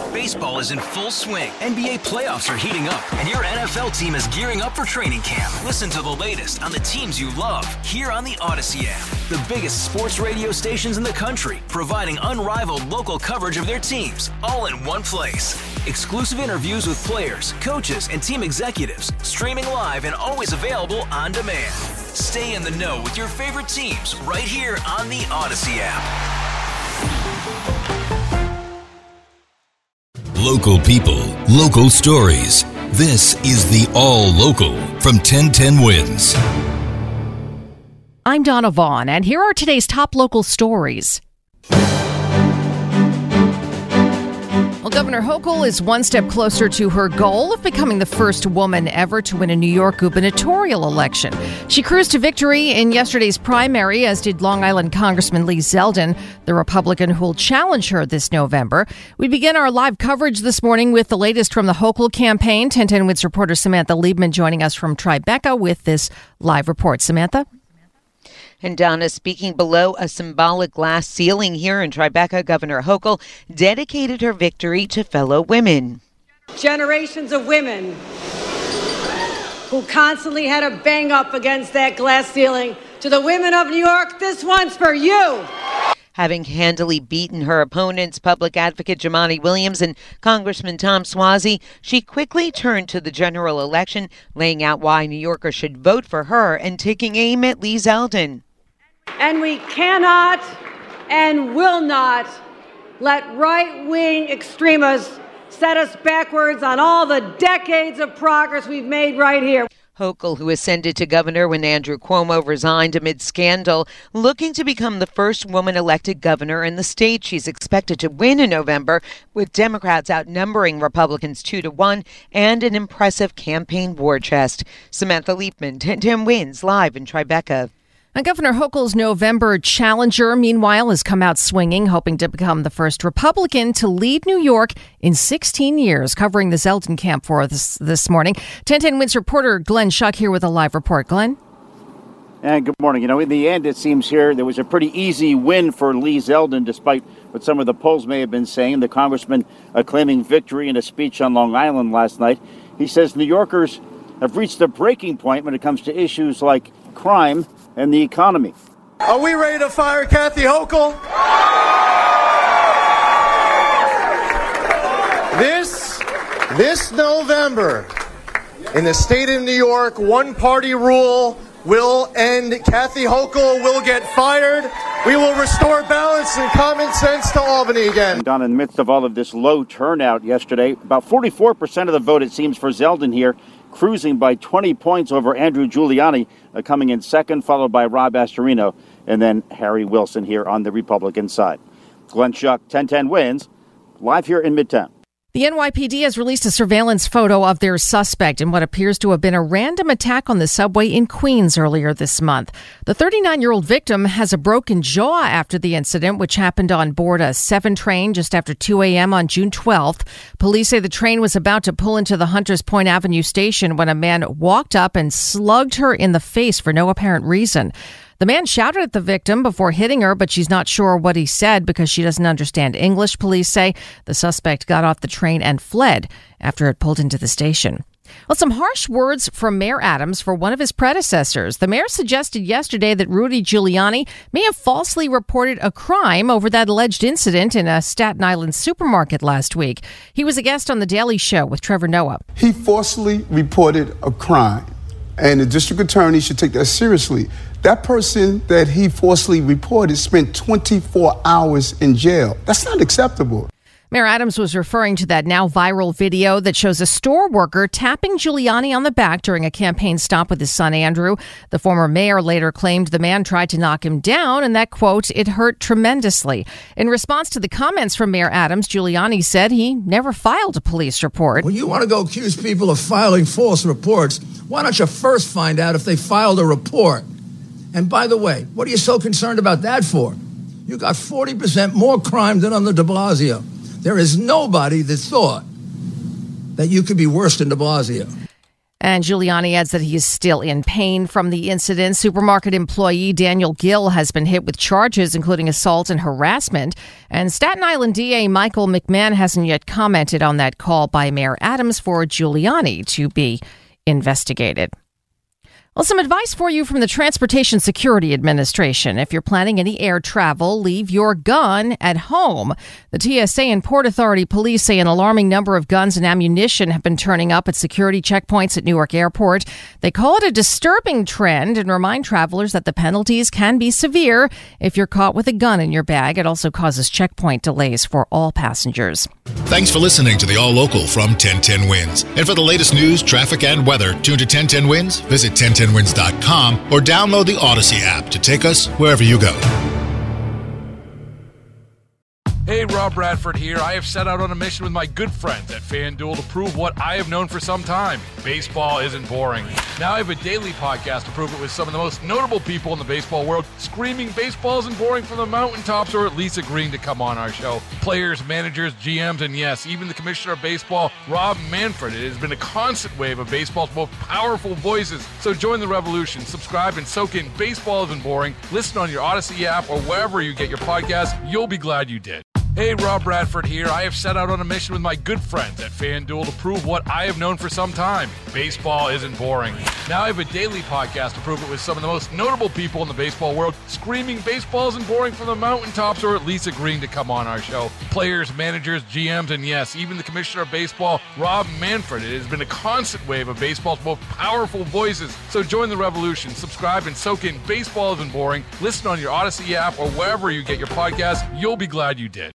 Baseball is in full swing. NBA playoffs are heating up, and your NFL team is gearing up for training camp. Listen to the latest on the teams you love here on the Odyssey app. The biggest sports radio stations in the country, providing unrivaled local coverage of their teams, all in one place. Exclusive interviews with players, coaches, and team executives, streaming live and always available on demand. Stay in the know with your favorite teams right here on the Odyssey app. Local people, local stories. This is the All Local from 1010 Wins. I'm Donna Vaughn, and here are today's top local stories. Well, Governor Hochul is one step closer to her goal of becoming the first woman ever to win a New York gubernatorial election. She cruised to victory in yesterday's primary, as did Long Island Congressman Lee Zeldin, the Republican who will challenge her this November. We begin our live coverage this morning with the latest from the Hochul campaign. 1010 Wins reporter Samantha Liebman joining us from Tribeca with this live report. Samantha? And Donna, speaking below a symbolic glass ceiling here in Tribeca, Governor Hochul dedicated her victory to fellow women. Generations of women who constantly had to bang up against that glass ceiling. To the women of New York, this one's for you. Having handily beaten her opponents, Public Advocate Jumaane Williams and Congressman Tom Suozzi, she quickly turned to the general election, laying out why New Yorkers should vote for her and taking aim at Lee Zeldin. And we cannot and will not let right-wing extremists set us backwards on all the decades of progress we've made right here. Hochul, who ascended to governor when Andrew Cuomo resigned amid scandal, looking to become the first woman elected governor in the state. She's expected to win in November, with Democrats outnumbering Republicans 2-1 and an impressive campaign war chest. Samantha Liebman, 1010 Wins, live in Tribeca. And Governor Hochul's November challenger, meanwhile, has come out swinging, hoping to become the first Republican to lead New York in 16 years. Covering the Zeldin camp for us this morning, 1010 Wins reporter Glenn Schuck here with a live report. Glenn? And good morning. In the end, it seems here there was a pretty easy win for Lee Zeldin, despite what some of the polls may have been saying. The congressman claiming victory in a speech on Long Island last night. He says New Yorkers have reached a breaking point when it comes to issues like crime and the economy. Are we ready to fire Kathy Hochul? This November, in the state of New York, one-party rule will end. Kathy Hochul will get fired. We will restore balance and common sense to Albany again. Don, in the midst of all of this low turnout yesterday, about 44% of the vote, it seems, for Zeldin here, cruising by 20 points over Andrew Giuliani, coming in second, followed by Rob Astorino, and then Harry Wilson here on the Republican side. Glenn Schuck, 1010 Wins, live here in Midtown. The NYPD has released a surveillance photo of their suspect in what appears to have been a random attack on the subway in Queens earlier this month. The 39-year-old victim has a broken jaw after the incident, which happened on board a 7 train just after 2 a.m. on June 12th. Police say the train was about to pull into the Hunters Point Avenue station when a man walked up and slugged her in the face for no apparent reason. The man shouted at the victim before hitting her, but she's not sure what he said because she doesn't understand English, police say. The suspect got off the train and fled after it pulled into the station. Well, some harsh words from Mayor Adams for one of his predecessors. The mayor suggested yesterday that Rudy Giuliani may have falsely reported a crime over that alleged incident in a Staten Island supermarket last week. He was a guest on The Daily Show with Trevor Noah. He falsely reported a crime, and the district attorney should take that seriously. That person that he falsely reported spent 24 hours in jail. That's not acceptable. Mayor Adams was referring to that now viral video that shows a store worker tapping Giuliani on the back during a campaign stop with his son Andrew. The former mayor later claimed the man tried to knock him down and that, quote, it hurt tremendously. In response to the comments from Mayor Adams, Giuliani said he never filed a police report. When you want to go accuse people of filing false reports, why don't you first find out if they filed a report? And by the way, what are you so concerned about that for? You got 40% more crime than under de Blasio. There is nobody that thought that you could be worse than de Blasio. And Giuliani adds that he is still in pain from the incident. Supermarket employee Daniel Gill has been hit with charges, including assault and harassment. And Staten Island DA Michael McMahon hasn't yet commented on that call by Mayor Adams for Giuliani to be investigated. Well, some advice for you from the Transportation Security Administration. If you're planning any air travel, leave your gun at home. The TSA and Port Authority police say an alarming number of guns and ammunition have been turning up at security checkpoints at Newark Airport. They call it a disturbing trend and remind travelers that the penalties can be severe if you're caught with a gun in your bag. It also causes checkpoint delays for all passengers. Thanks for listening to the All Local from 1010 Wins. And for the latest news, traffic, and weather, tune to 1010 Wins, visit 1010wins.com, or download the Odyssey app to take us wherever you go. Hey, Rob Bradford here. I have set out on a mission with my good friends at FanDuel to prove what I have known for some time. Baseball isn't boring. Now I have a daily podcast to prove it with some of the most notable people in the baseball world, screaming baseball isn't boring from the mountaintops, or at least agreeing to come on our show. Players, managers, GMs, and yes, even the commissioner of baseball, Rob Manfred. It has been a constant wave of baseball's most powerful voices. So join the revolution. Subscribe and soak in Baseball Isn't Boring. Listen on your Odyssey app or wherever you get your podcasts. You'll be glad you did. Hey, Rob Bradford here. I have set out on a mission with my good friends at FanDuel to prove what I have known for some time. Baseball isn't boring. Now I have a daily podcast to prove it with some of the most notable people in the baseball world, screaming baseball isn't boring from the mountaintops, or at least agreeing to come on our show. Players, managers, GMs, and yes, even the commissioner of baseball, Rob Manfred. It has been a constant wave of baseball's most powerful voices. So join the revolution. Subscribe and soak in Baseball Isn't Boring. Listen on your Odyssey app or wherever you get your podcasts. You'll be glad you did.